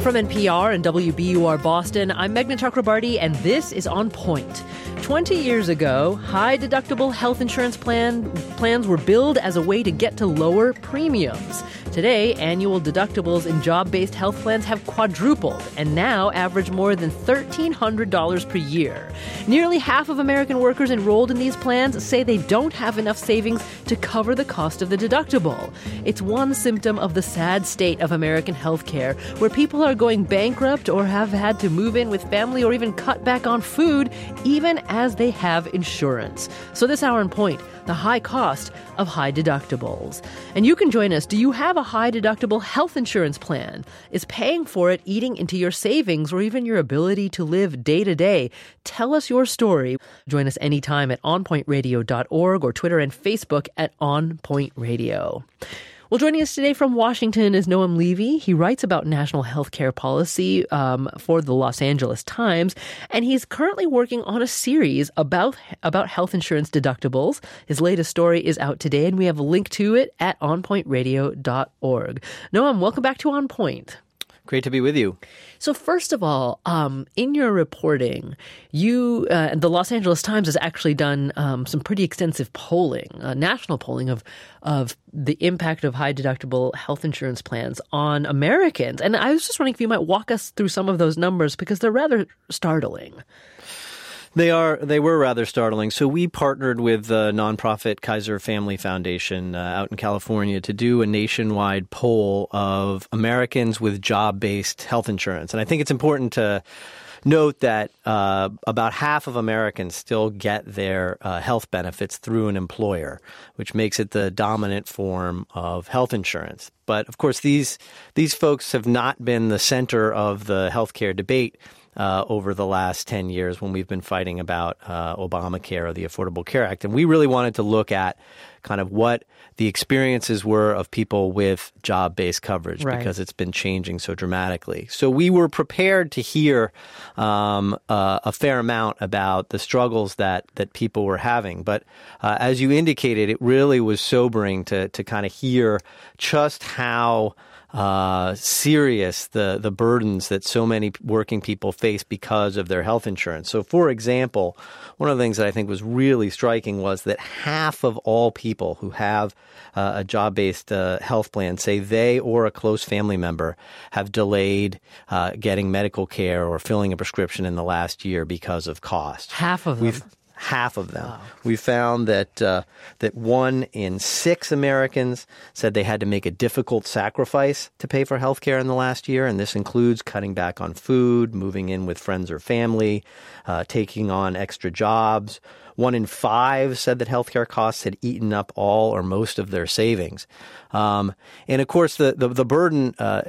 From NPR and WBUR Boston, I'm Meghna Chakrabarty, and this is On Point. 20 years ago, high-deductible health insurance plans were billed as a way to get to lower premiums. Today, annual deductibles in job-based health plans have quadrupled and now average more than $1,300 per year. Nearly half of American workers enrolled in these plans say they don't have enough savings to cover the cost of the deductible. It's one symptom of the sad state of American health care, where people are going bankrupt or have had to move in with family or even cut back on food, even as they have insurance. So this hour on Point, the high cost of high deductibles. And you can join us. Do you have a high deductible health insurance plan? Is paying for it eating into your savings or even your ability to live day to day? Tell us your story. Join us anytime at onpointradio.org or Twitter and Facebook at onpointradio. Well, joining us today from Washington is Noam Levy. He writes about national health care policy for the Los Angeles Times, and he's currently working on a series about health insurance deductibles. His latest story is out today, and we have a link to it at onpointradio.org. Noam, welcome back to On Point. Great to be with you. So first of all, in your reporting, the Los Angeles Times has actually done some pretty extensive polling, national polling of the impact of high deductible health insurance plans on Americans. And I was just wondering if you might walk us through some of those numbers because they're rather startling. They were rather startling. So we partnered with the nonprofit Kaiser Family Foundation out in California to do a nationwide poll of Americans with job-based health insurance. And I think it's important to note that about half of Americans still get their health benefits through an employer, which makes it the dominant form of health insurance. But of course, these folks have not been the center of the healthcare debate over the last 10 years when we've been fighting about Obamacare or the Affordable Care Act. And we really wanted to look at kind of what the experiences were of people with job-based coverage, right, because it's been changing so dramatically. So we were prepared to hear a fair amount about the struggles that people were having. But as you indicated, it really was sobering to kind of hear just how serious the burdens that so many working people face because of their health insurance. So, for example, one of the things that I think was really striking was that half of all people who have a job-based health plan say they or a close family member have delayed getting medical care or filling a prescription in the last year because of cost. Half of them. Half of them. Wow. We found that 1 in 6 Americans said they had to make a difficult sacrifice to pay for health care in the last year, and this includes cutting back on food, moving in with friends or family, taking on extra jobs. 1 in 5 said that healthcare costs had eaten up all or most of their savings. And of course, the burden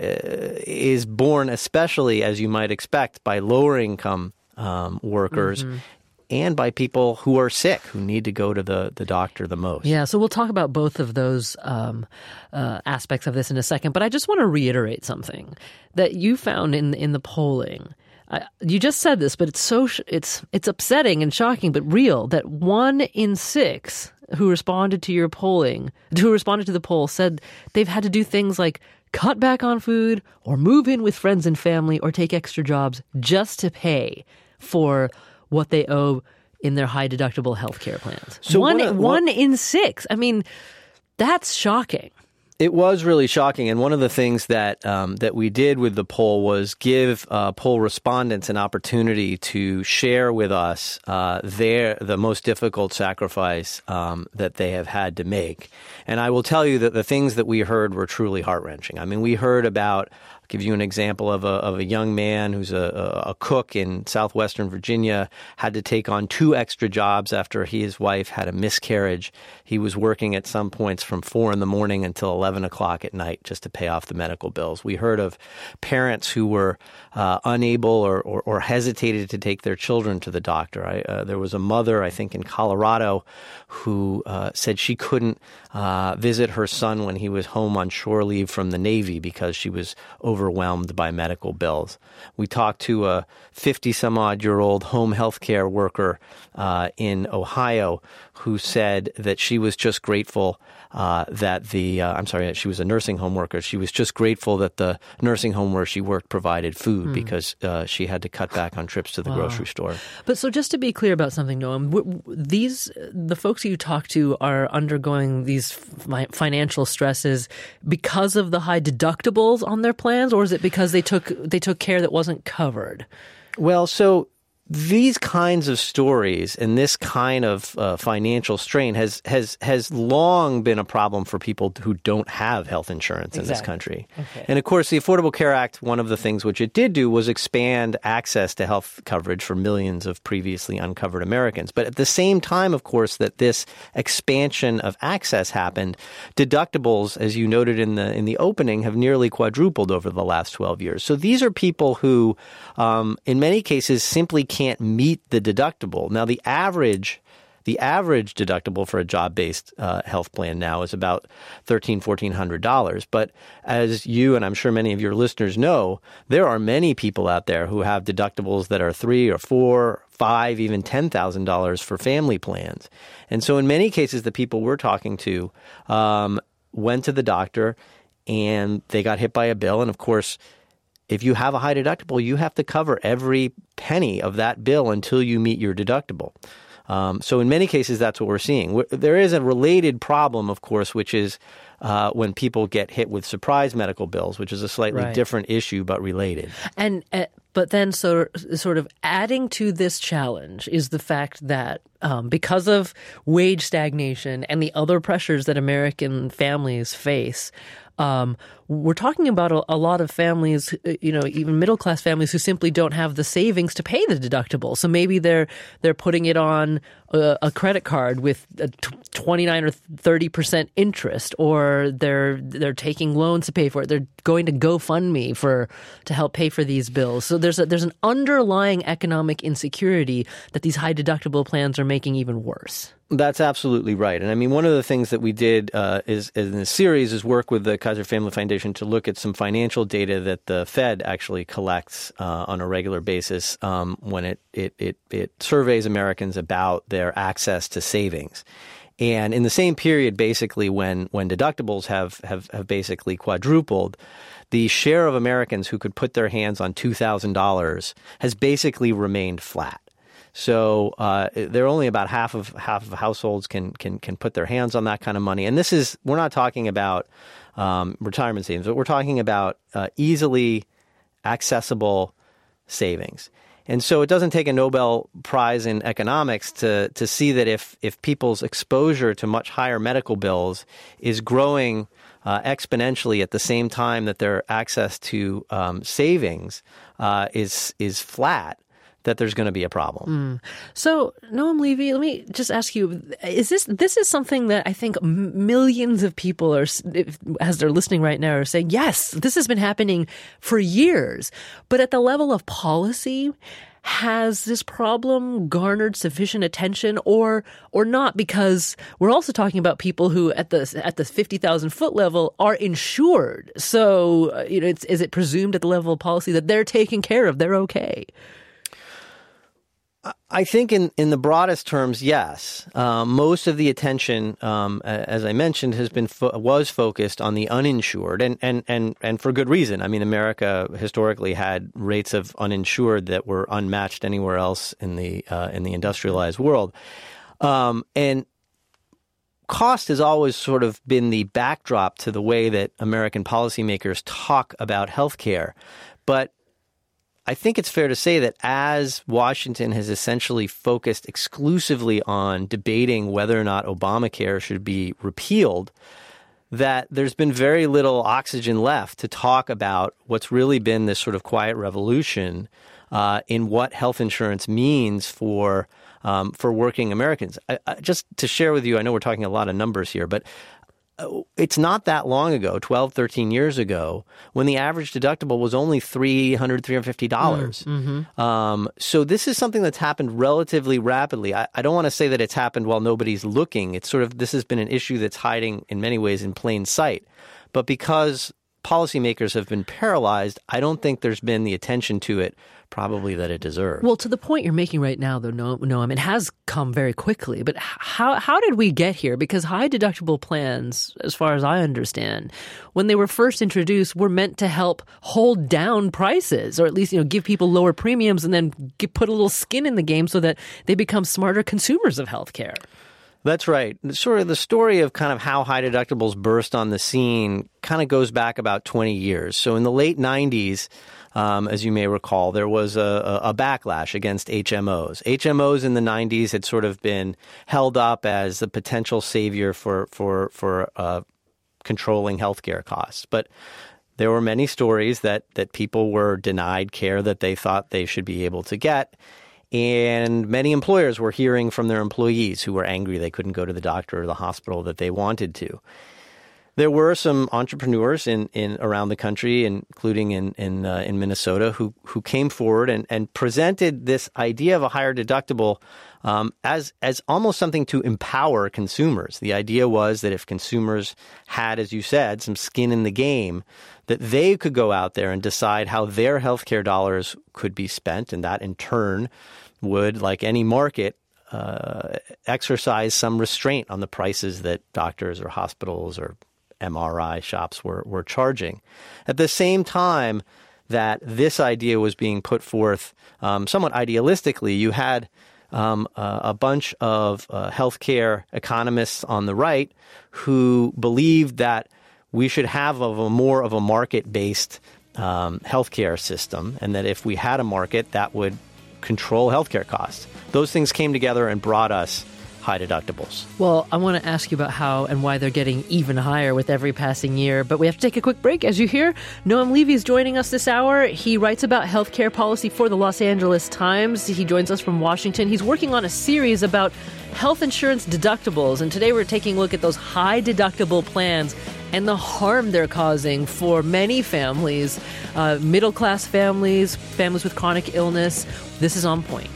is borne, especially as you might expect, by lower income workers. Mm-hmm. And by people who are sick, who need to go to the doctor the most. Yeah, so we'll talk about both of those aspects of this in a second. But I just want to reiterate something that you found in the polling. You just said this, but it's upsetting and shocking, but real, that 1 in 6 who responded to your polling, who responded to the poll, said they've had to do things like cut back on food or move in with friends and family or take extra jobs just to pay for what they owe in their high-deductible health care plans. So one in 6. I mean, that's shocking. It was really shocking. And one of the things that we did with the poll was give poll respondents an opportunity to share with us the most difficult sacrifice that they have had to make. And I will tell you that the things that we heard were truly heart-wrenching. I mean, we heard about, I'll give you an example of a young man who's a cook in southwestern Virginia, had to take on 2 extra jobs after his wife had a miscarriage. He was working at some points from 4 in the morning until 11 o'clock at night just to pay off the medical bills. We heard of parents who were unable or hesitated to take their children to the doctor. There was a mother, I think in Colorado, who said she couldn't visit her son when he was home on shore leave from the Navy because she was overwhelmed by medical bills. We talked to a 50-some-odd-year-old home health care worker in Ohio who said that she was just grateful she was a nursing home worker. She was just grateful that the nursing home where she worked provided food because she had to cut back on trips to the grocery store. But so just to be clear about something, Noam, the folks you talk to are undergoing these financial stresses because of the high deductibles on their plans, or is it because they took care that wasn't covered? Well, so these kinds of stories and this kind of financial strain has long been a problem for people who don't have health insurance in this country. Okay. And of course, the Affordable Care Act, one of the things which it did do was expand access to health coverage for millions of previously uncovered Americans. But at the same time, of course, that this expansion of access happened, deductibles, as you noted in the opening, have nearly quadrupled over the last 12 years. So these are people who, in many cases, simply can't meet the deductible. Now, the average deductible for a job-based health plan now is about $1,400. But as you and I'm sure many of your listeners know, there are many people out there who have deductibles that are $3,000 or $4,000, $5,000, even $10,000 for family plans. And so in many cases, the people we're talking to went to the doctor and they got hit by a bill. And of course, if you have a high deductible, you have to cover every penny of that bill until you meet your deductible. So in many cases, that's what we're seeing. There is a related problem, of course, which is when people get hit with surprise medical bills, which is a slightly different issue but related. And but then sort of adding to this challenge is the fact that because of wage stagnation and the other pressures that American families face, we're talking about a lot of families, even middle-class families who simply don't have the savings to pay the deductible. So maybe they're putting it on a credit card with a 29 or 30% interest, or they're taking loans to pay for it. They're going to GoFundMe to help pay for these bills. So there's an underlying economic insecurity that these high deductible plans are making even worse. That's absolutely right. And I mean, one of the things that we did is in this series is work with the Kaiser Family Foundation to look at some financial data that the Fed actually collects on a regular basis when it surveys Americans about their access to savings. And in the same period, basically, when deductibles have basically quadrupled, the share of Americans who could put their hands on $2,000 has basically remained flat. So there are only about half of households can put their hands on that kind of money. And we're not talking about retirement savings, but we're talking about easily accessible savings. And so it doesn't take a Nobel Prize in economics to see that if people's exposure to much higher medical bills is growing exponentially at the same time that their access to savings is flat, that there's going to be a problem. So, Noam Levy, let me just ask you, this is something that I think millions of people are, as they're listening right now, are saying, yes, this has been happening for years. But at the level of policy, has this problem garnered sufficient attention or not? Because we're also talking about people who at the 50,000 foot level are insured. So, is it presumed at the level of policy that they're taken care of, they're okay? I think in the broadest terms, yes. Most of the attention, as I mentioned, was focused on the uninsured, and for good reason. I mean, America historically had rates of uninsured that were unmatched anywhere else in the industrialized world, and cost has always sort of been the backdrop to the way that American policymakers talk about healthcare, but I think it's fair to say that as Washington has essentially focused exclusively on debating whether or not Obamacare should be repealed, that there's been very little oxygen left to talk about what's really been this sort of quiet revolution in what health insurance means for working Americans. Just to share with you, I know we're talking a lot of numbers here, but it's not that long ago, 12, 13 years ago, when the average deductible was only $300, $350. So this is something that's happened relatively rapidly. I don't want to say that it's happened while nobody's looking. This has been an issue that's hiding in many ways in plain sight. But because policymakers have been paralyzed, I don't think there's been the attention to it probably that it deserves. Well, to the point you're making right now, though, Noam, it has come very quickly. But how did we get here? Because high deductible plans, as far as I understand, when they were first introduced, were meant to help hold down prices, or at least give people lower premiums, and then put a little skin in the game so that they become smarter consumers of healthcare. That's right. Sort of the story of kind of how high deductibles burst on the scene kind of goes back about 20 years. So in the late 90s, as you may recall, there was a backlash against HMOs. HMOs in the 90s had sort of been held up as the potential savior for controlling healthcare costs. But there were many stories that people were denied care that they thought they should be able to get. And many employers were hearing from their employees who were angry they couldn't go to the doctor or the hospital that they wanted to. There were some entrepreneurs in around the country, including in Minnesota, who came forward and presented this idea of a higher deductible as almost something to empower consumers. The idea was that if consumers had, as you said, some skin in the game, that they could go out there and decide how their healthcare dollars could be spent, and that in turn would, like any market, exercise some restraint on the prices that doctors or hospitals or MRI shops were charging. At the same time that this idea was being put forth somewhat idealistically, you had a bunch of healthcare economists on the right who believed that we should have more of a market-based healthcare system, and that if we had a market, that would control healthcare costs. Those things came together and brought us high deductibles. Well, I want to ask you about how and why they're getting even higher with every passing year, but we have to take a quick break. As you hear, Noam Levy is joining us this hour. He writes about healthcare policy for the Los Angeles Times. He joins us from Washington. He's working on a series about health insurance deductibles, and today we're taking a look at those high deductible plans and the harm they're causing for many families, middle-class families, families with chronic illness. This is On Point.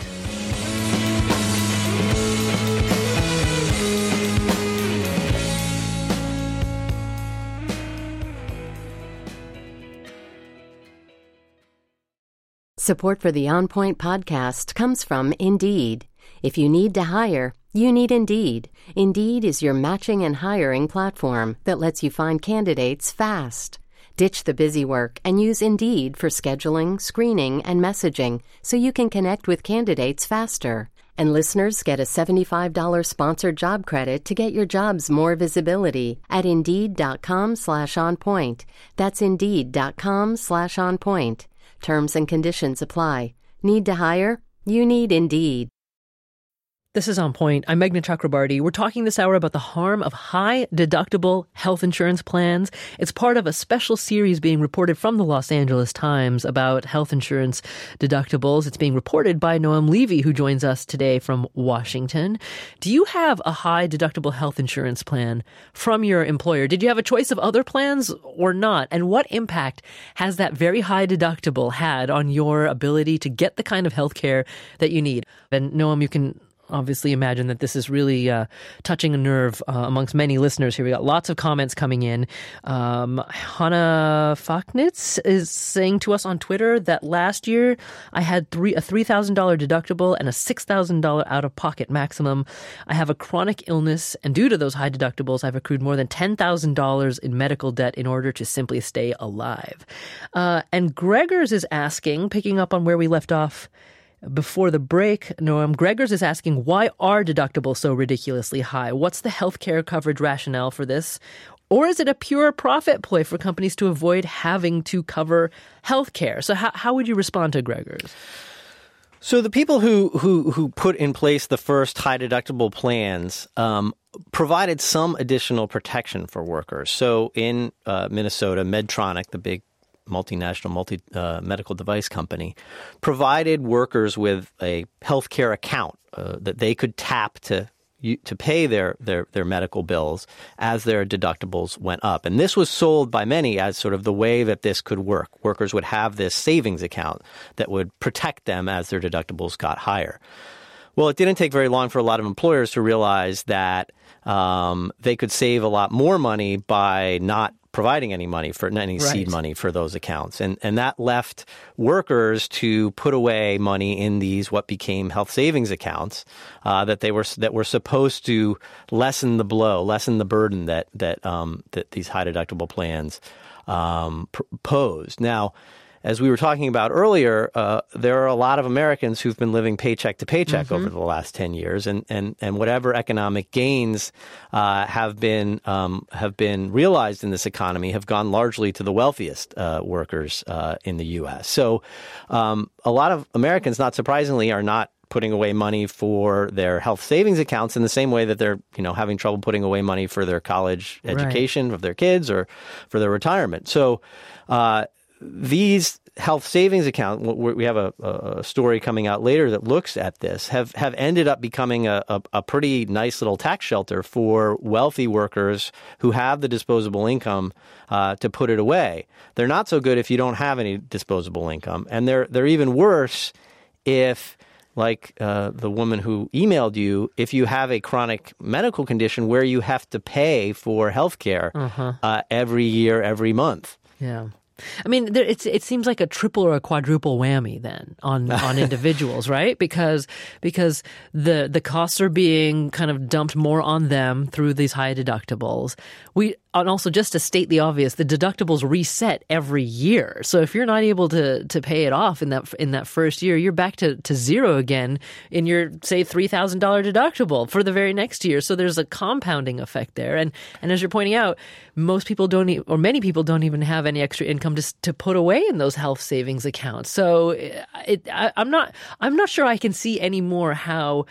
Support for the On Point podcast comes from Indeed. If you need to hire, you need Indeed. Indeed is your matching and hiring platform that lets you find candidates fast. Ditch the busy work and use Indeed for scheduling, screening, and messaging so you can connect with candidates faster. And listeners get a $75 sponsored job credit to get your jobs more visibility at Indeed.com/onpoint. That's Indeed.com/onpoint. Terms and conditions apply. Need to hire? You need Indeed. This is On Point. I'm Meghna Chakrabarty. We're talking this hour about the harm of high deductible health insurance plans. It's part of a special series being reported from the Los Angeles Times about health insurance deductibles. It's being reported by Noam Levy, who joins us today from Washington. Do you have a high deductible health insurance plan from your employer? Did you have a choice of other plans or not? And what impact has that very high deductible had on your ability to get the kind of health care that you need? And Noam, you can obviously imagine that this is really touching a nerve amongst many listeners here. We got lots of comments coming in. Hannah Faknitz is saying to us on Twitter that last year I had a $3,000 deductible and a $6,000 out-of-pocket maximum. I have a chronic illness, and due to those high deductibles, I've accrued more than $10,000 in medical debt in order to simply stay alive. And Gregors is asking, picking up on where we left off before the break, Noam, Gregors is asking, why are deductibles so ridiculously high? What's the healthcare coverage rationale for this? Or is it a pure profit ploy for companies to avoid having to cover healthcare? So how would you respond to Gregors? So the people who put in place the first high deductible plans provided some additional protection for workers. So in Minnesota, Medtronic, the big multinational medical device company, provided workers with a healthcare account that they could tap to pay their medical bills as their deductibles went up. And this was sold by many as sort of the way that this could work. Workers would have this savings account that would protect them as their deductibles got higher. Well, it didn't take very long for a lot of employers to realize that they could save a lot more money by not providing any money for any Right. seed money for those accounts. And that left workers to put away money in these what became health savings accounts that were supposed to lessen the blow, lessen the burden that these high deductible plans posed. Now, as we were talking about earlier, there are a lot of Americans who've been living paycheck to paycheck over the last 10 years, and whatever economic gains have been realized in this economy have gone largely to the wealthiest workers in the U.S. So a lot of Americans, not surprisingly, are not putting away money for their health savings accounts in the same way that they're having trouble putting away money for their college education of their kids or for their retirement. So these health savings accounts, we have a story coming out later that looks at this, have ended up becoming a pretty nice little tax shelter for wealthy workers who have the disposable income to put it away. They're not so good if you don't have any disposable income, and they're even worse if, like the woman who emailed you, if you have a chronic medical condition where you have to pay for health care every year, every month. Yeah. I mean, it seems like a triple or a quadruple whammy then on individuals, right? Because the costs are being kind of dumped more on them through these high deductibles. And also, just to state the obvious, the deductibles reset every year. So if you're not able to pay it off in that first year, you're back to zero again in your, say, $3,000 deductible for the very next year. So there's a compounding effect there. And as you're pointing out, most people many people don't even have any extra income to put away in those health savings accounts. So I'm not sure I can see anymore how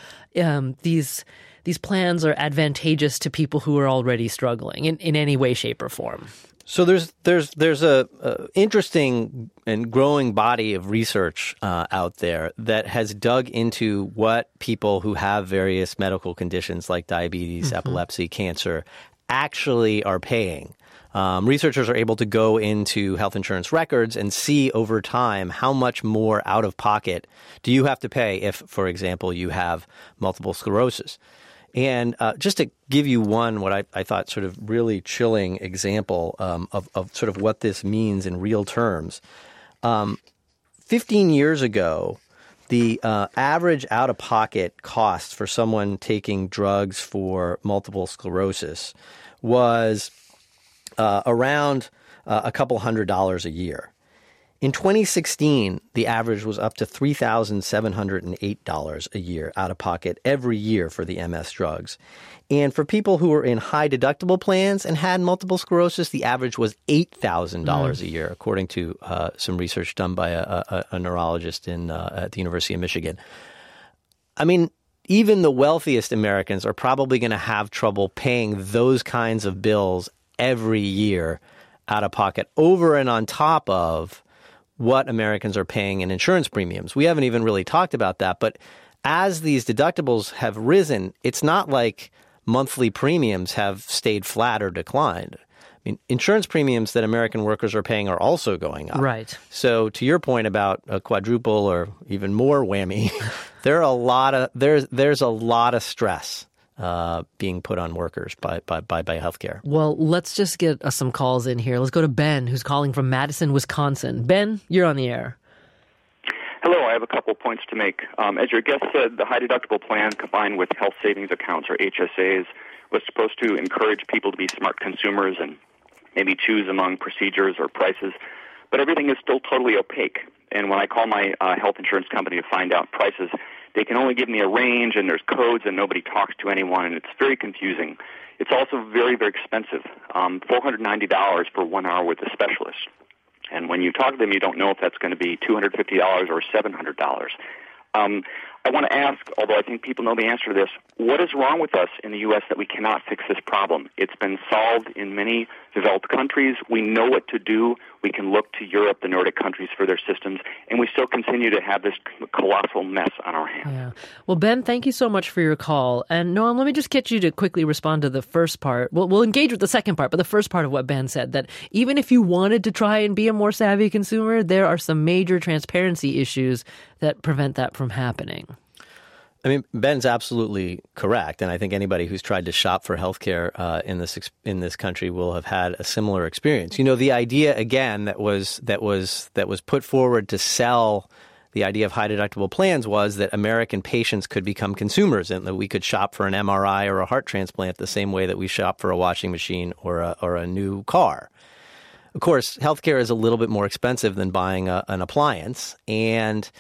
these plans are advantageous to people who are already struggling in any way, shape, or form. So there's a interesting and growing body of research out there that has dug into what people who have various medical conditions like diabetes, epilepsy, cancer actually are paying. Researchers are able to go into health insurance records and see over time how much more out of pocket do you have to pay if, for example, you have multiple sclerosis. And just to give you what I thought sort of really chilling example of sort of what this means in real terms. 15 years ago, the average out-of-pocket cost for someone taking drugs for multiple sclerosis was around a couple $100s a year. In 2016, the average was up to $3,708 a year out of pocket every year for the MS drugs. And for people who were in high deductible plans and had multiple sclerosis, the average was $8,000 a year, according to some research done by a neurologist at the University of Michigan. I mean, even the wealthiest Americans are probably going to have trouble paying those kinds of bills every year out of pocket, over and on top of what Americans are paying in insurance premiums. We haven't even really talked about that, but as these deductibles have risen, it's not like monthly premiums have stayed flat or declined. I mean, insurance premiums that American workers are paying are also going up. Right. So to your point about a quadruple or even more whammy, there's a lot of stress being put on workers by healthcare. Well, let's just get some calls in here. Let's go to Ben, who's calling from Madison, Wisconsin. Ben, you're on the air. Hello, I have a couple points to make. As your guest said, the high deductible plan combined with health savings accounts, or HSAs, was supposed to encourage people to be smart consumers and maybe choose among procedures or prices. But everything is still totally opaque. And when I call my health insurance company to find out prices, they can only give me a range, and there's codes, and nobody talks to anyone, and it's very confusing. It's also very, very expensive, $490 for 1 hour with a specialist. And when you talk to them, you don't know if that's going to be $250 or $700. I want to ask, although I think people know the answer to this, what is wrong with us in the U.S. that we cannot fix this problem? It's been solved in many developed countries. We know what to do. We can look to Europe, the Nordic countries, for their systems, and we still continue to have this colossal mess on our hands. Yeah. Well, Ben, thank you so much for your call. And Noam, let me just get you to quickly respond to the first part. We'll engage with the second part, but the first part of what Ben said, that even if you wanted to try and be a more savvy consumer, there are some major transparency issues that prevent that from happening. I mean, Ben's absolutely correct, and I think anybody who's tried to shop for healthcare in this country will have had a similar experience. You know, the idea again that was put forward to sell the idea of high deductible plans was that American patients could become consumers and that we could shop for an MRI or a heart transplant the same way that we shop for a washing machine or a new car. Of course, healthcare is a little bit more expensive than buying an appliance, and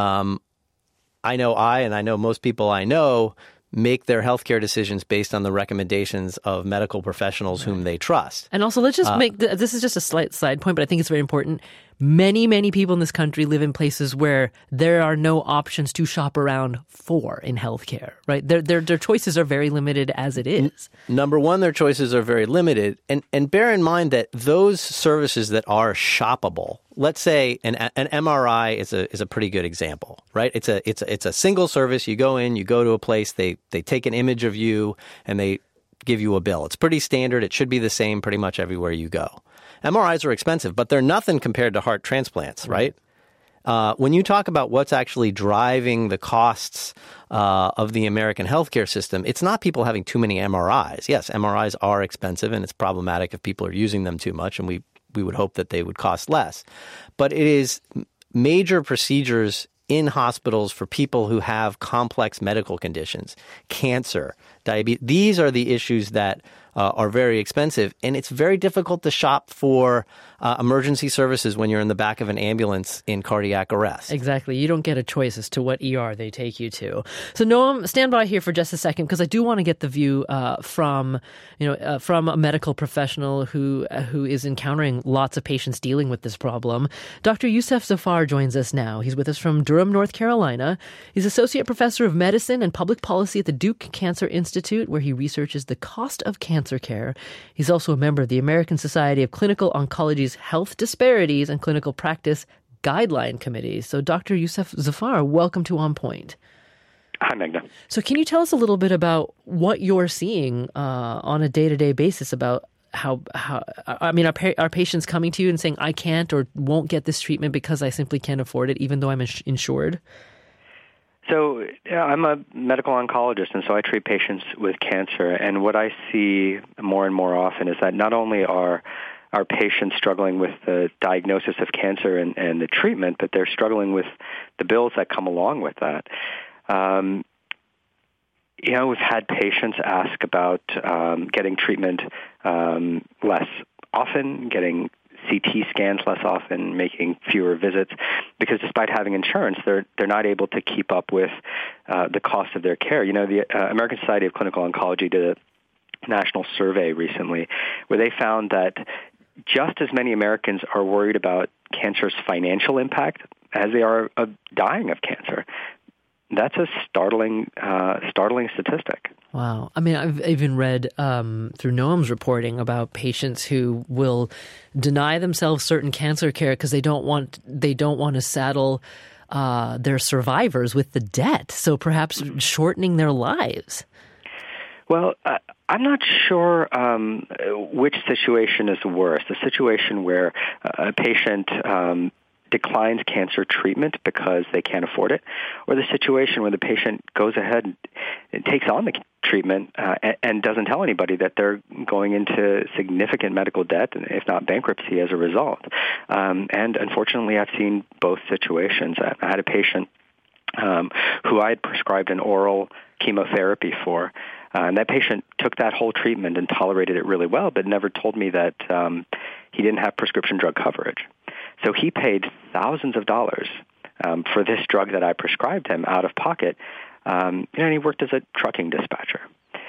I know most people I know make their healthcare decisions based on the recommendations of medical professionals whom they trust. And also, let's just this is just a slight side point, but I think it's very important. Many, many people in this country live in places where there are no options to shop around for in healthcare, right? Their choices are very limited as it is. Number one, their choices are very limited. And bear in mind that those services that are shoppable, let's say an MRI is a pretty good example, right? It's a single service. You go in, you go to a place, they take an image of you and they give you a bill. It's pretty standard. It should be the same pretty much everywhere you go. MRIs are expensive, but they're nothing compared to heart transplants, right? When you talk about what's actually driving the costs of the American healthcare system, it's not people having too many MRIs. Yes, MRIs are expensive, and it's problematic if people are using them too much, and we would hope that they would cost less. But it is major procedures in hospitals for people who have complex medical conditions, cancer, diabetes. These are the issues that are very expensive, and it's very difficult to shop for emergency services when you're in the back of an ambulance in cardiac arrest. Exactly. You don't get a choice as to what ER they take you to. So Noam, stand by here for just a second because I do want to get the view from a medical professional who is encountering lots of patients dealing with this problem. Dr. Yousef Zafar joins us now. He's with us from Durham, North Carolina. He's Associate Professor of Medicine and Public Policy at the Duke Cancer Institute, where he researches the cost of cancer care. He's also a member of the American Society of Clinical Oncology's Health Disparities and Clinical Practice Guideline Committee. So Dr. Yousef Zafar, welcome to On Point. Hi, Magda. So can you tell us a little bit about what you're seeing on a day-to-day basis about are patients coming to you and saying, I can't or won't get this treatment because I simply can't afford it, even though I'm insured? So I'm a medical oncologist, and so I treat patients with cancer. And what I see more and more often is that not only are our patients struggling with the diagnosis of cancer and the treatment, but they're struggling with the bills that come along with that. We've had patients ask about getting treatment less often, getting CT scans less often, making fewer visits, because despite having insurance, they're not able to keep up with the cost of their care. You know, the American Society of Clinical Oncology did a national survey recently where they found that just as many Americans are worried about cancer's financial impact as they are of dying of cancer. That's a startling statistic. Wow. I mean, I've even read through Noam's reporting about patients who will deny themselves certain cancer care because they don't want to saddle their survivors with the debt. So perhaps shortening their lives. Well, I'm not sure which situation is worse. The situation where a patient declines cancer treatment because they can't afford it, or the situation where the patient goes ahead and takes on the treatment and doesn't tell anybody that they're going into significant medical debt, if not bankruptcy, as a result. And unfortunately, I've seen both situations. I had a patient who I had prescribed an oral chemotherapy for, and that patient took that whole treatment and tolerated it really well, but never told me that he didn't have prescription drug coverage. So he paid thousands of dollars for this drug that I prescribed him out of pocket, and he worked as a trucking dispatcher.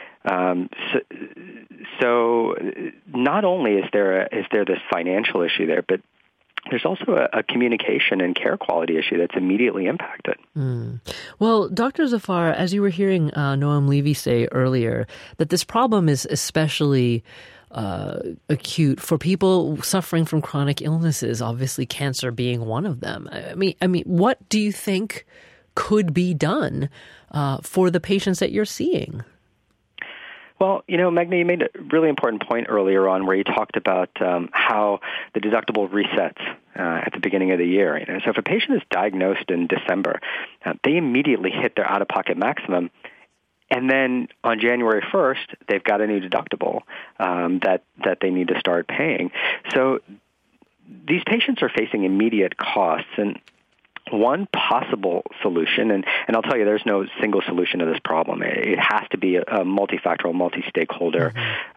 So not only is there this financial issue there, but there's also a communication and care quality issue that's immediately impacted. Well, Dr. Zafar, as you were hearing Noam Levy say earlier, that this problem is especially acute for people suffering from chronic illnesses, obviously cancer being one of them. I mean, what do you think could be done for the patients that you're seeing? Well, Magna, you made a really important point earlier on where you talked about how the deductible resets at the beginning of the year. So if a patient is diagnosed in December, they immediately hit their out-of-pocket maximum. And then on January 1st, they've got a new deductible that they need to start paying. So these patients are facing immediate costs. And one possible solution, and I'll tell you, there's no single solution to this problem. It has to be a multifactorial, multi-stakeholder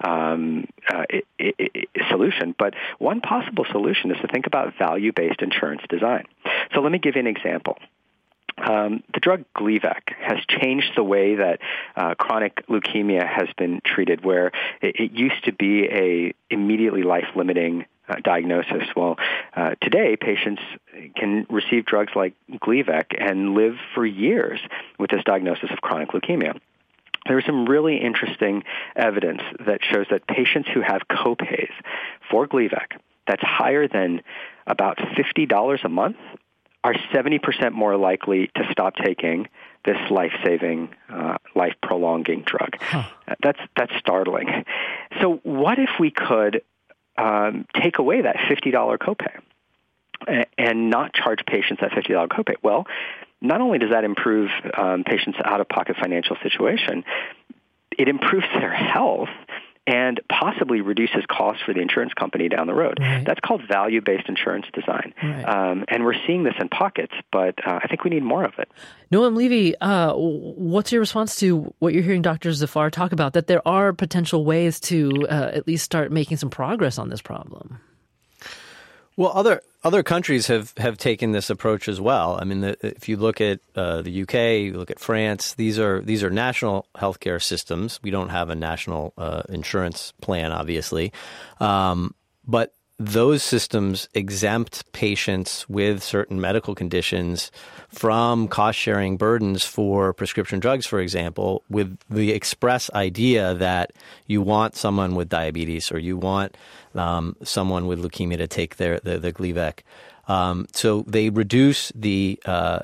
solution. But one possible solution is to think about value-based insurance design. So let me give you an example. The drug Gleevec has changed the way that chronic leukemia has been treated, where it used to be a immediately life-limiting diagnosis. Well, today patients can receive drugs like Gleevec and live for years with this diagnosis of chronic leukemia. There is some really interesting evidence that shows that patients who have copays for Gleevec that's higher than about $50 a month are 70% more likely to stop taking this life-saving, life-prolonging drug. That's startling. So what if we could take away that $50 copay and not charge patients that $50 copay? Well, not only does that improve patients' out-of-pocket financial situation, it improves their health and possibly reduces costs for the insurance company down the road. Right. That's called value-based insurance design. Right. And we're seeing this in pockets, but I think we need more of it. Noam Levy, what's your response to what you're hearing Dr. Zafar talk about, that there are potential ways to at least start making some progress on this problem? Well, other countries have taken this approach as well. I mean, if you look at the UK, you look at France, these are national healthcare systems. We don't have a national insurance plan, obviously, but those systems exempt patients with certain medical conditions from cost-sharing burdens for prescription drugs, for example, with the express idea that you want someone with diabetes or you want someone with leukemia to take the Gleevec. So they reduce the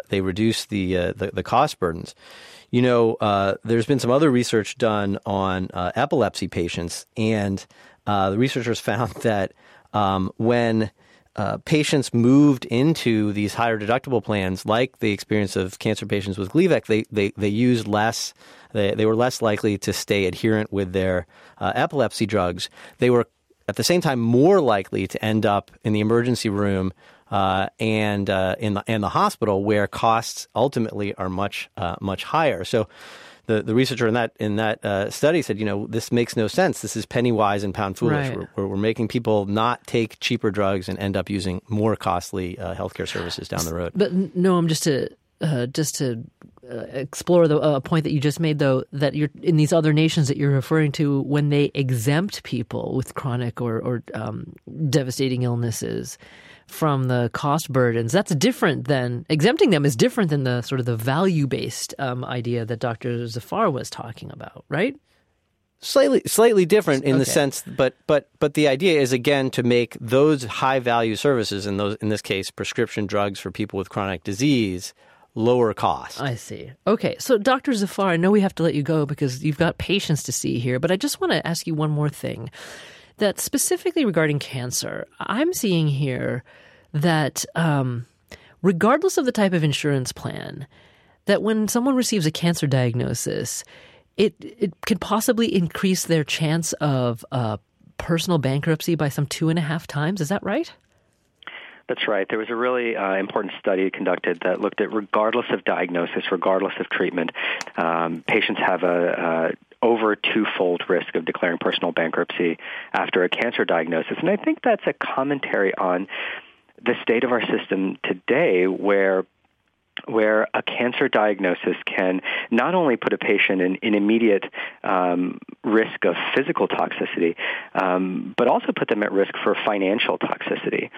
cost burdens. You know, there's been some other research done on epilepsy patients, and the researchers found that when patients moved into these higher deductible plans, like the experience of cancer patients with Gleevec, they used less. They were less likely to stay adherent with their epilepsy drugs. They were at the same time more likely to end up in the emergency room and in the hospital, where costs ultimately are much higher. So the researcher in that study said, you know, this makes no sense. This is penny wise and pound foolish. Right. We're making people not take cheaper drugs and end up using more costly healthcare services down the road. But Noam, just to explore the point that you just made, though, that you're in these other nations that you're referring to, when they exempt people with chronic or devastating illnesses from the cost burdens, that's different than exempting them is different than the sort of the value-based idea that Dr. Zafar was talking about, right? Slightly different in the Okay. sense, but the idea is, again, to make those high-value services, in this case, prescription drugs for people with chronic disease, lower cost. I see. Okay. So, Dr. Zafar, I know we have to let you go because you've got patients to see here, but I just want to ask you one more thing. That specifically regarding cancer, I'm seeing here that regardless of the type of insurance plan, that when someone receives a cancer diagnosis, it could possibly increase their chance of personal bankruptcy by some 2.5 times. Is that right? That's right. There was a really important study conducted that looked at, regardless of diagnosis, regardless of treatment, patients have a over twofold risk of declaring personal bankruptcy after a cancer diagnosis. And I think that's a commentary on the state of our system today, where a cancer diagnosis can not only put a patient in immediate risk of physical toxicity, but also put them at risk for financial toxicity.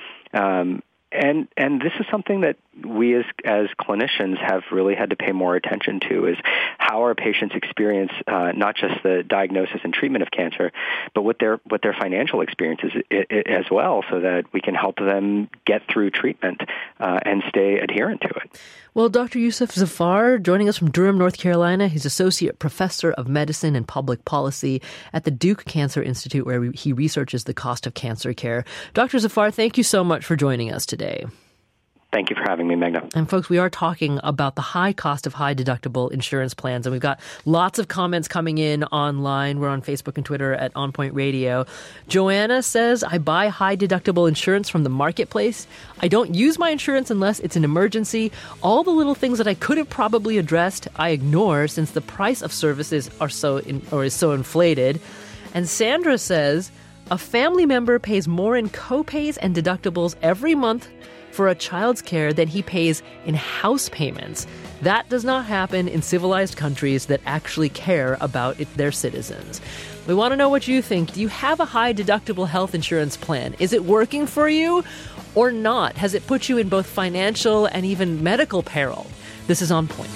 And this is something that we as clinicians have really had to pay more attention to, is how our patients experience not just the diagnosis and treatment of cancer, but what their financial experience is as well, so that we can help them get through treatment and stay adherent to it. Well, Dr. Yusuf Zafar, joining us from Durham, North Carolina. He's Associate Professor of Medicine and Public Policy at the Duke Cancer Institute, where he researches the cost of cancer care. Dr. Zafar, thank you so much for joining us today. Thank you for having me, Meghna. And folks, we are talking about the high cost of high deductible insurance plans. And we've got lots of comments coming in online. We're on Facebook and Twitter at On Point Radio. Joanna says, I buy high deductible insurance from the marketplace. I don't use my insurance unless it's an emergency. All the little things that I could have probably addressed, I ignore since the price of services is so inflated. And Sandra says, a family member pays more in copays and deductibles every month for a child's care than he pays in house payments. That does not happen in civilized countries that actually care about their citizens. We want to know what you think. Do you have a high deductible health insurance plan? Is it working for you or not? Has it put you in both financial and even medical peril? This is On Point.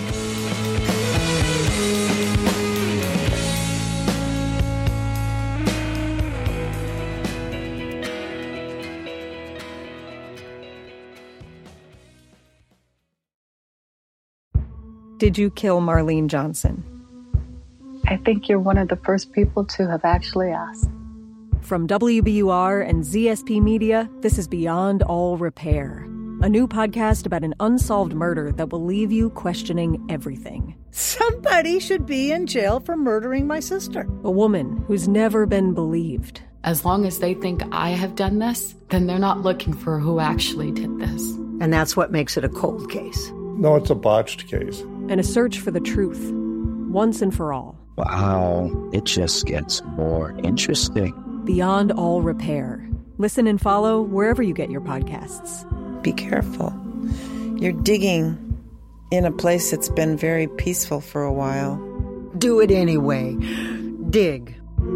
Did you kill Marlene Johnson? I think you're one of the first people to have actually asked. From WBUR and ZSP Media, this is Beyond All Repair, a new podcast about an unsolved murder that will leave you questioning everything. Somebody should be in jail for murdering my sister. A woman who's never been believed. As long as they think I have done this, then they're not looking for who actually did this. And that's what makes it a cold case. No, it's a botched case. And a search for the truth, once and for all. Wow, it just gets more interesting. Beyond All Repair. Listen and follow wherever you get your podcasts. Be careful. You're digging in a place that's been very peaceful for a while. Do it anyway. Dig.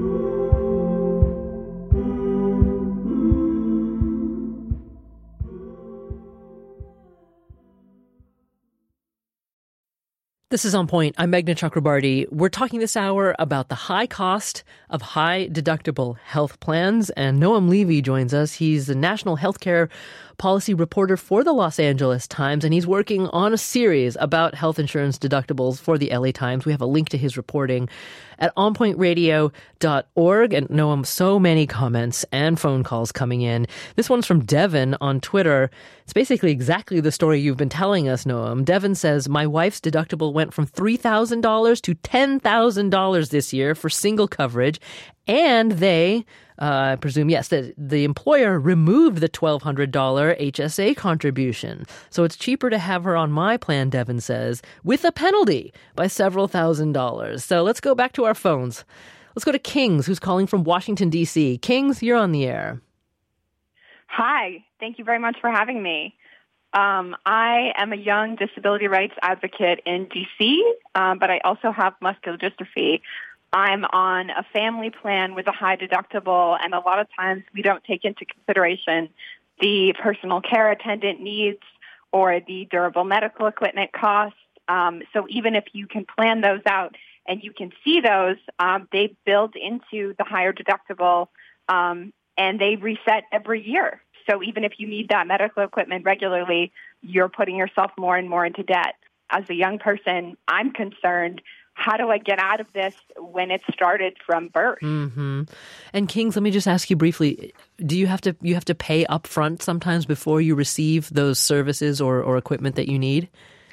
This is On Point. I'm Meghna Chakrabarty. We're talking this hour about the high cost of high deductible health plans. And Noam Levy joins us. He's the national healthcare policy reporter for the Los Angeles Times, and he's working on a series about health insurance deductibles for the LA Times. We have a link to his reporting at onpointradio.org. And Noam, so many comments and phone calls coming in. This one's from Devin on Twitter. It's basically exactly the story you've been telling us, Noam. Devin says, my wife's deductible went from $3,000 to $10,000 this year for single coverage. And they, I presume, yes, the employer removed the $1,200 HSA contribution. So it's cheaper to have her on my plan, Devin says, with a penalty by several $1,000s. So let's go back to our phones. Let's go to Kings, who's calling from Washington, D.C. Kings, you're on the air. Hi. Thank you very much for having me. I am a young disability rights advocate in D.C., but I also have muscular dystrophy. I'm on a family plan with a high deductible, and a lot of times we don't take into consideration the personal care attendant needs or the durable medical equipment costs. So even if you can plan those out and you can see those, they build into the higher deductible, and they reset every year. So even if you need that medical equipment regularly, you're putting yourself more and more into debt. As a young person, I'm concerned, how do I get out of this when it started from birth? Mm-hmm. And Kings, let me just ask you briefly, do you have to pay up front sometimes before you receive those services or equipment that you need?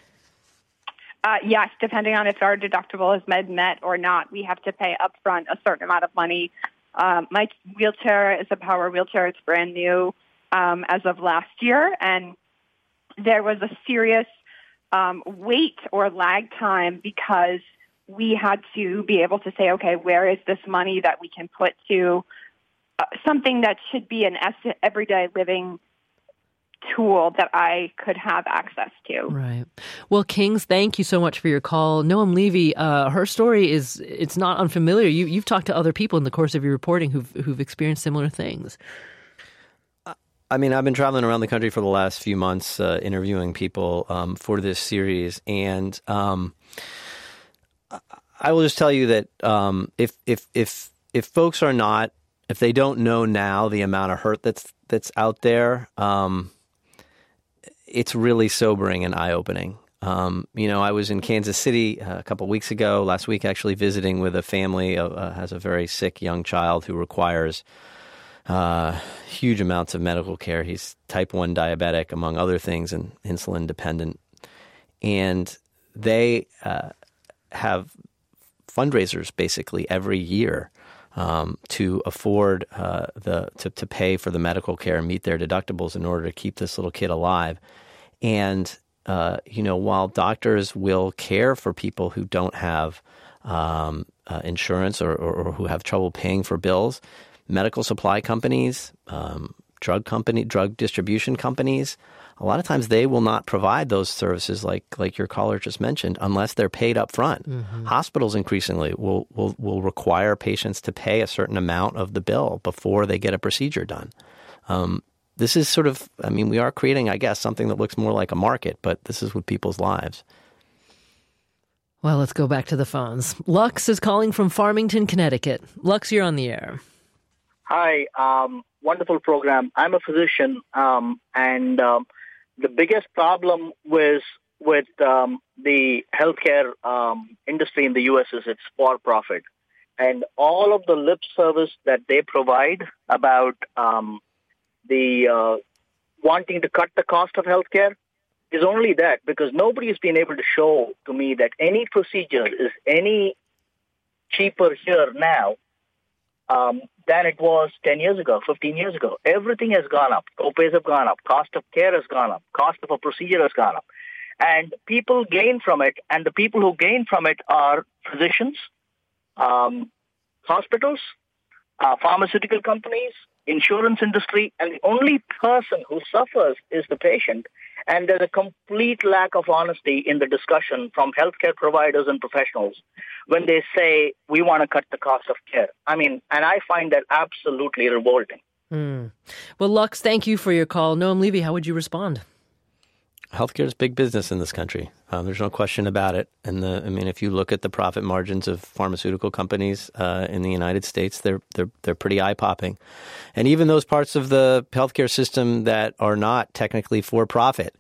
Yes, depending on if our deductible is met or not, we have to pay up front a certain amount of money. My wheelchair is a power wheelchair. It's brand new as of last year, and there was a serious wait or lag time because we had to be able to say, okay, where is this money that we can put to something that should be an everyday living tool that I could have access to. Right. Well, Kings, thank you so much for your call. Noam Levy, her story it's not unfamiliar. You've talked to other people in the course of your reporting who've experienced similar things. I mean, I've been traveling around the country for the last few months, interviewing people for this series, and I will just tell you that if folks are not, if they don't know now the amount of hurt that's out there, it's really sobering and eye-opening. I was in Kansas City a couple weeks ago, last week actually, visiting with a family has a very sick young child who requires huge amounts of medical care. He's type 1 diabetic, among other things, and insulin dependent. And they have fundraisers basically every year to afford to pay for the medical care and meet their deductibles in order to keep this little kid alive. And while doctors will care for people who don't have insurance or who have trouble paying for bills, medical supply companies, drug distribution companies, a lot of times they will not provide those services like your caller just mentioned unless they're paid up front. Mm-hmm. Hospitals increasingly will require patients to pay a certain amount of the bill before they get a procedure done. This is sort of, we are creating, I guess, something that looks more like a market, but this is with people's lives. Well, let's go back to the phones. Lux is calling from Farmington, Connecticut. Lux, you're on the air. Hi, wonderful program. I'm a physician, and the biggest problem with the healthcare industry in the U.S. is it's for profit. And all of the lip service that they provide about the wanting to cut the cost of healthcare is only that, because nobody has been able to show to me that any procedure is any cheaper here now than it was 10 years ago, 15 years ago. Everything has gone up. Copays have gone up. Cost of care has gone up. Cost of a procedure has gone up. And people gain from it, and the people who gain from it are physicians, hospitals, pharmaceutical companies, insurance industry, and the only person who suffers is the patient. And there's a complete lack of honesty in the discussion from healthcare providers and professionals when they say, we want to cut the cost of care. And I find that absolutely revolting. Well, Lux, thank you for your call. Noam Levy, how would you respond? Healthcare is big business in this country. There's no question about it. And if you look at the profit margins of pharmaceutical companies in the United States, they're pretty eye-popping. And even those parts of the healthcare system that are not technically for profit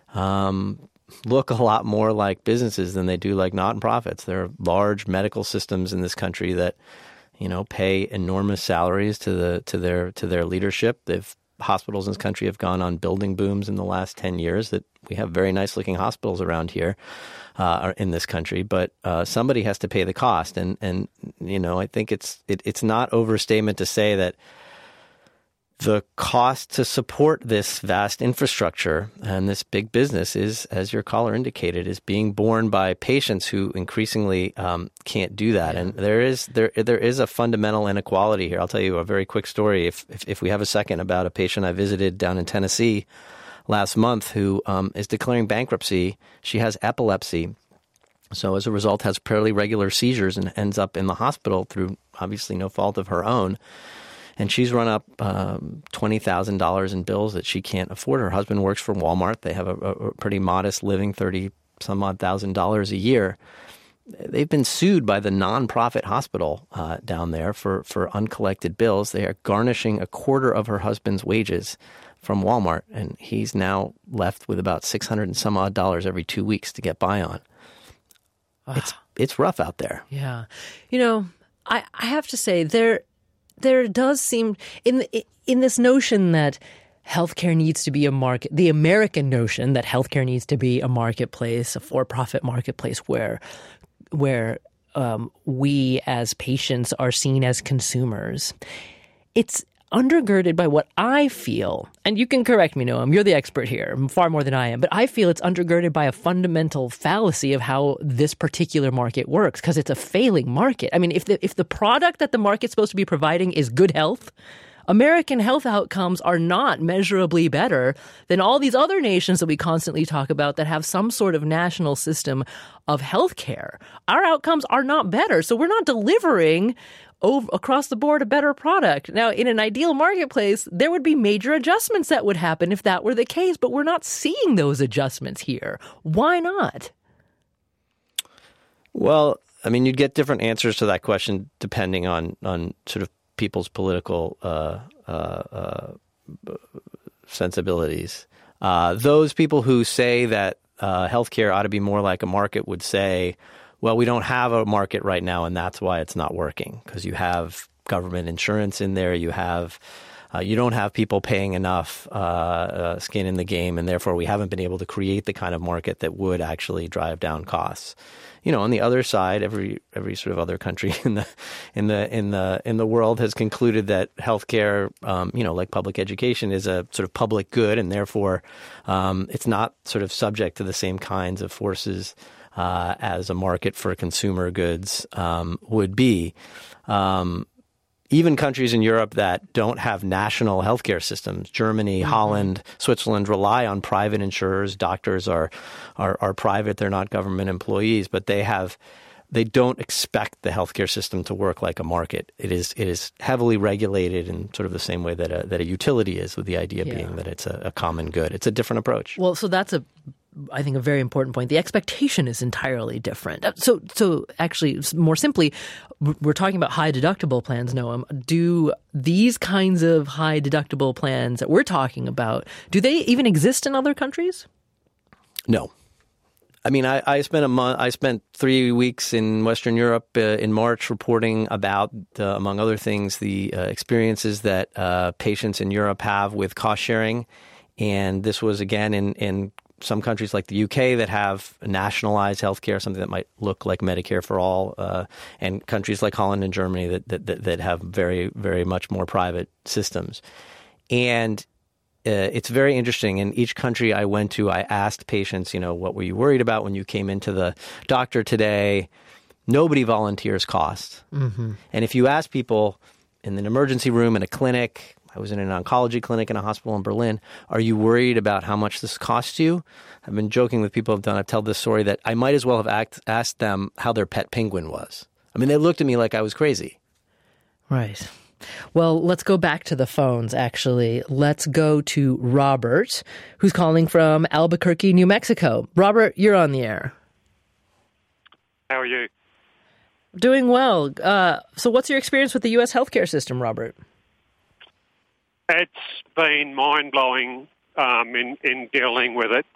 look a lot more like businesses than they do like nonprofits. There are large medical systems in this country that pay enormous salaries to their leadership. Hospitals in this country have gone on building booms in the last 10 years. That we have very nice looking hospitals around here in this country, but somebody has to pay the cost. And I think it's not overstatement to say that the cost to support this vast infrastructure and this big business is, as your caller indicated, is being borne by patients who increasingly can't do that. And there is a fundamental inequality here. I'll tell you a very quick story, if we have a second, about a patient I visited down in Tennessee last month who is declaring bankruptcy. She has epilepsy. So as a result, has fairly regular seizures and ends up in the hospital through obviously no fault of her own. And she's run up $20,000 in bills that she can't afford. Her husband works for Walmart. They have a pretty modest living, $30,000 a year. They've been sued by the nonprofit hospital down there for uncollected bills. They are garnishing a quarter of her husband's wages from Walmart, and he's now left with about $600 and some odd every 2 weeks to get by on. It's rough out there. Yeah. I have to say there does seem in this notion that healthcare needs to be a market, the American notion that healthcare needs to be a marketplace, a for-profit marketplace where we as patients are seen as consumers. It's undergirded by what I feel, and you can correct me, Noam, you're the expert here, far more than I am, but I feel it's undergirded by a fundamental fallacy of how this particular market works, because it's a failing market. If the product that the market's supposed to be providing is good health, American health outcomes are not measurably better than all these other nations that we constantly talk about that have some sort of national system of health care. Our outcomes are not better, so we're not delivering across the board a better product. Now, in an ideal marketplace, there would be major adjustments that would happen if that were the case, but we're not seeing those adjustments here. Why not? Well, you'd get different answers to that question depending on sort of people's political sensibilities. Those people who say that healthcare ought to be more like a market would say, well, we don't have a market right now, and that's why it's not working, because you have government insurance in there, you don't have people paying enough skin in the game, and therefore we haven't been able to create the kind of market that would actually drive down costs. On the other side, every sort of other country in the world has concluded that healthcare, like public education, is a sort of public good, and therefore it's not sort of subject to the same kinds of forces as a market for consumer goods would be. Even countries in Europe that don't have national healthcare systems, Germany, Holland, Switzerland, rely on private insurers. Doctors are private; they're not government employees, but they don't expect the healthcare system to work like a market. It is heavily regulated in sort of the same way that a utility is, with the idea being that it's a common good. It's a different approach. Well, so that's I think a very important point. The expectation is entirely different. So actually, more simply, we're talking about high deductible plans, Noam. Do these kinds of high deductible plans that we're talking about, do they even exist in other countries? No. I mean, I spent 3 weeks in Western Europe in March reporting about, among other things, the experiences that patients in Europe have with cost sharing. And this was, again, in some countries like the UK that have nationalized healthcare, something that might look like Medicare for all, and countries like Holland and Germany that have very, very much more private systems. And it's very interesting. In each country I went to, I asked patients, what were you worried about when you came into the doctor today? Nobody volunteers cost. Mm-hmm. And if you ask people in an emergency room in a clinic, I was in an oncology clinic in a hospital in Berlin, are you worried about how much this costs you? I've been joking with people I've told this story that I might as well have asked them how their pet penguin was. I mean, they looked at me like I was crazy. Right. Well, let's go back to the phones, actually. Let's go to Robert, who's calling from Albuquerque, New Mexico. Robert, you're on the air. How are you? Doing well. So what's your experience with the U.S. healthcare system, Robert? It's been mind-blowing in dealing with it.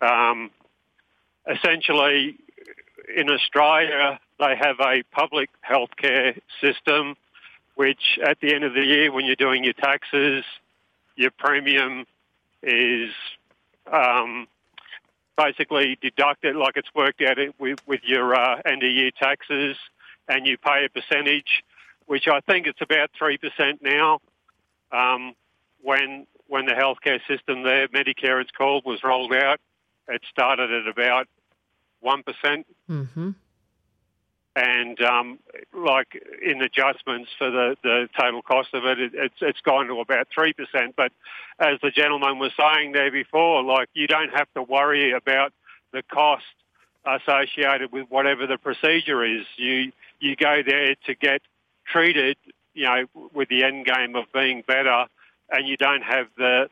Essentially, in Australia, they have a public healthcare system, which at the end of the year, when you're doing your taxes, your premium is basically deducted, like it's worked out with your end-of-year taxes, and you pay a percentage, which I think it's about 3% now. When the healthcare system there, Medicare it's called, was rolled out, it started at about 1%. Mm-hmm. And like in adjustments for the total cost of it, it's gone to about 3%. But as the gentleman was saying there before, like you don't have to worry about the cost associated with whatever the procedure is. You go there to get treated, with the end game of being better, and you don't have the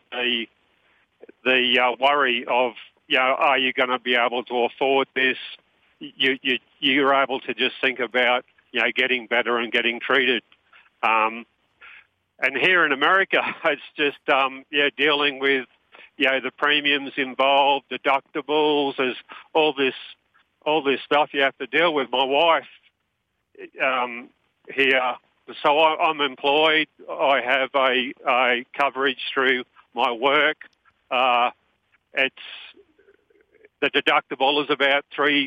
worry of, are you going to be able to afford this? You're able to just think about, getting better and getting treated. And here in America, it's just, dealing with, the premiums involved, deductibles, there's all this stuff you have to deal with. My wife here, so I'm employed. I have a coverage through my work. It's the deductible is about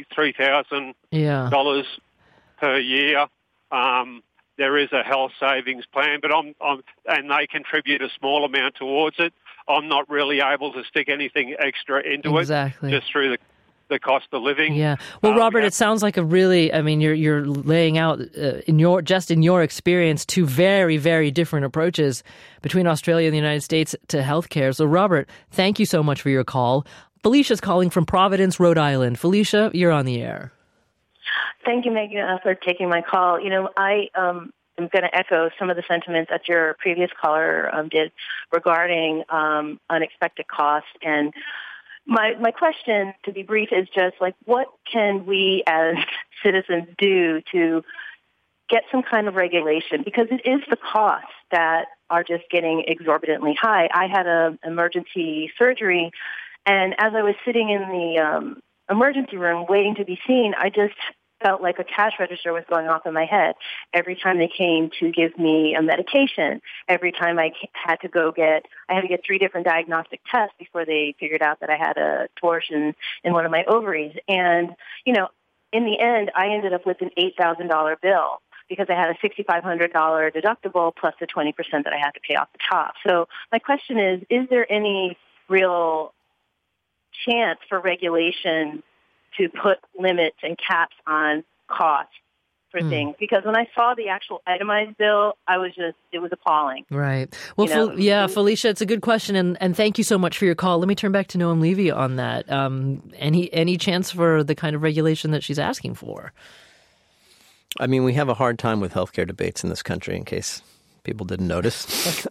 $3,000 per year. There is a health savings plan, but and they contribute a small amount towards it. I'm not really able to stick anything extra into it, just through the cost of living. Yeah. Well, Robert, it sounds like you're laying out in your experience two very, very different approaches between Australia and the United States to healthcare. So, Robert, thank you so much for your call. Felicia's calling from Providence, Rhode Island. Felicia, you're on the air. Thank you, Megan, for taking my call. I am going to echo some of the sentiments that your previous caller did regarding unexpected costs. And my question, to be brief, is just like, what can we as citizens do to get some kind of regulation, because it is the costs that are just getting exorbitantly high. I had an emergency surgery, and as I was sitting in the emergency room waiting to be seen, I just felt like a cash register was going off in my head every time they came to give me a medication. Every time I had to get 3 different diagnostic tests before they figured out that I had a torsion in one of my ovaries. And, you know, in the end, I ended up with an $8,000 bill because I had a $6,500 deductible plus the 20% that I had to pay off the top. So my question is there any real chance for regulation to put limits and caps on costs for things? Because when I saw the actual itemized bill, it was appalling. Right. Well, Felicia, it's a good question, and thank you so much for your call. Let me turn back to Noam Levy on that. Any chance for the kind of regulation that she's asking for? I mean, we have a hard time with healthcare debates in this country, in case people didn't notice.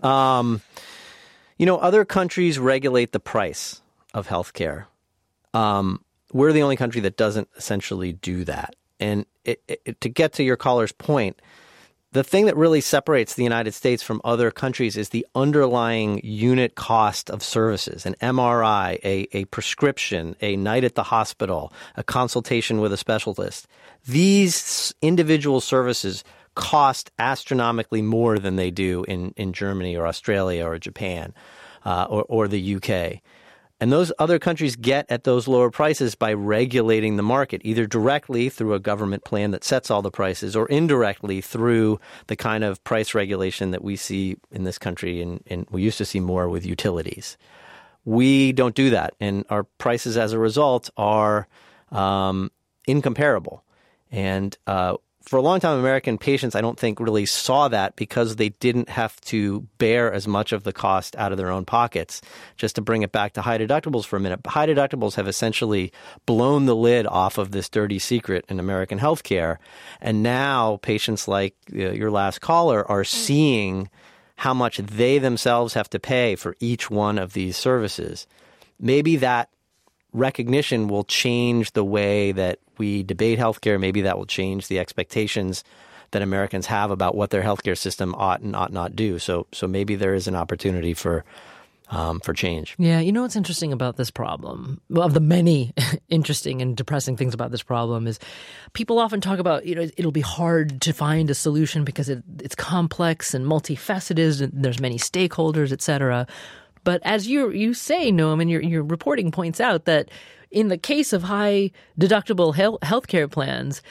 Other countries regulate the price of healthcare. We're the only country that doesn't essentially do that. And to get to your caller's point, the thing that really separates the United States from other countries is the underlying unit cost of services. An MRI, a prescription, a night at the hospital, a consultation with a specialist. These individual services cost astronomically more than they do in Germany or Australia or Japan or the UK. And those other countries get at those lower prices by regulating the market, either directly through a government plan that sets all the prices or indirectly through the kind of price regulation that we see in this country and we used to see more with utilities. We don't do that, and our prices as a result are incomparable. And for a long time, American patients, I don't think, really saw that because they didn't have to bear as much of the cost out of their own pockets. Just to bring it back to high deductibles for a minute, high deductibles have essentially blown the lid off of this dirty secret in American healthcare. And now patients like your last caller are seeing how much they themselves have to pay for each one of these services. Maybe that recognition will change the way that we debate healthcare. Maybe that will change the expectations that Americans have about what their healthcare system ought and ought not do. So maybe there is an opportunity for change. Yeah, you know what's interesting about this problem? Well, of the many interesting and depressing things about this problem is people often talk about, it'll be hard to find a solution because it's complex and multifaceted and there's many stakeholders, et cetera. But as you say, Noam, and your reporting points out that in the case of high deductible healthcare plans,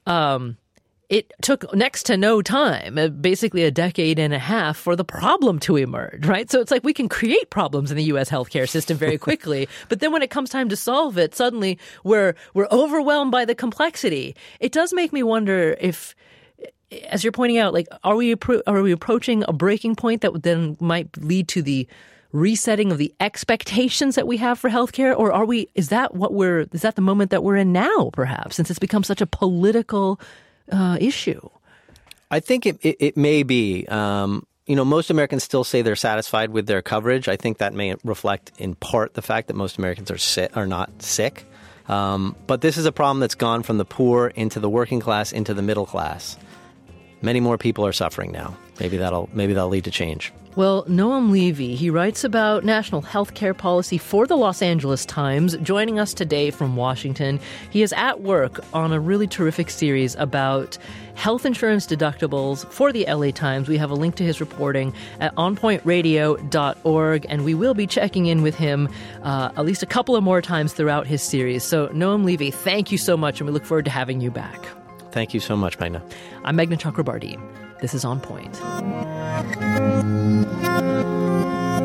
it took next to no time, basically a decade and a half, for the problem to emerge, right? So it's like we can create problems in the U.S. healthcare system very quickly, but then when it comes time to solve it, suddenly we're overwhelmed by the complexity. It does make me wonder if, as you're pointing out, like, are we approaching a breaking point that then might lead to the resetting of the expectations that we have for healthcare, or is that the moment that we're in now, perhaps, since it's become such a political issue? I think it may be. Most Americans still say they're satisfied with their coverage. I think that may reflect in part the fact that most Americans are not sick. But this is a problem that's gone from the poor into the working class into the middle class. Many more people are suffering now. Maybe that'll lead to change. Well, Noam Levy, he writes about national health care policy for the Los Angeles Times, joining us today from Washington. He is at work on a really terrific series about health insurance deductibles for the LA Times. We have a link to his reporting at onpointradio.org, and we will be checking in with him at least a couple of more times throughout his series. So, Noam Levy, thank you so much, and we look forward to having you back. Thank you so much, Meghna. I'm Meghna Chakrabarty. This is On Point.